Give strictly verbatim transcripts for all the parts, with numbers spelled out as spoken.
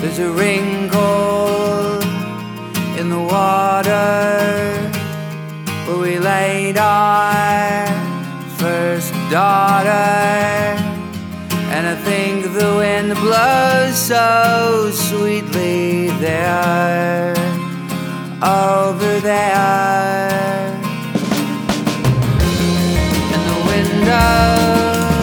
There's a wrinkle in the water where we laid our first daughter, and I think the wind blows so sweetly there, over there. And the window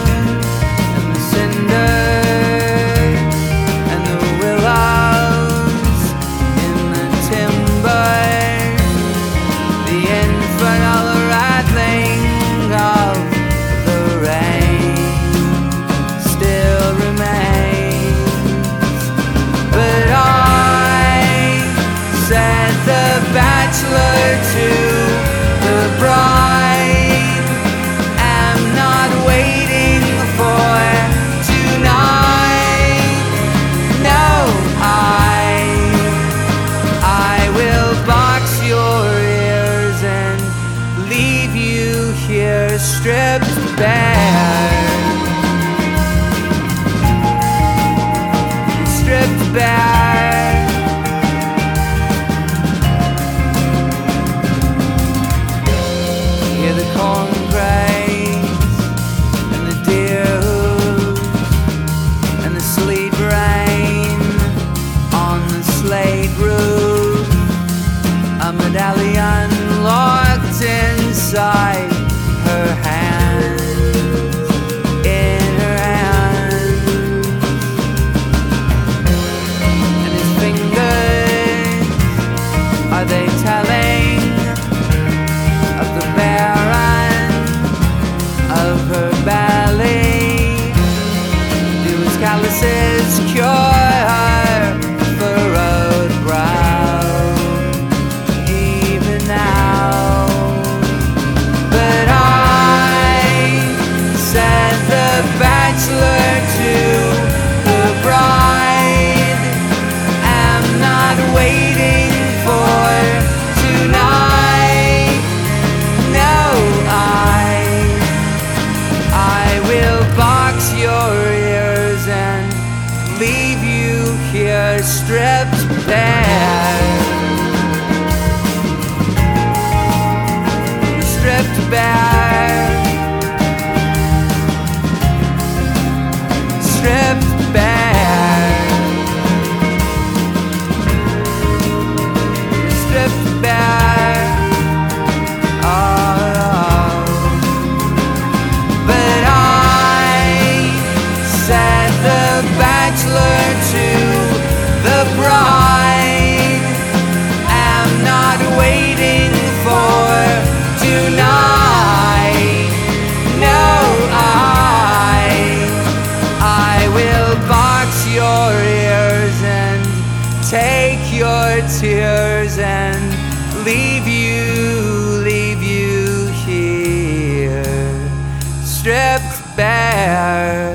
bachelor to the bride, am not waiting for tonight. No, I I will box your ears and leave you here stripped bare, stripped bare. A medallion locked inside her hands, in her hands, and his fingers, are they telling of the barren of her belly? Do his calluses cure her furrowed brow? Bachelor to the bride, am not waiting for tonight. No, I I will box your ears and leave you here stripped bare, stripped bare. Stripped bare, stripped bare. Oh, but I said the bachelor to the bride, am not waiting for tonight. No, I I will box your ears and take your tears and leave you, leave you here stripped bare.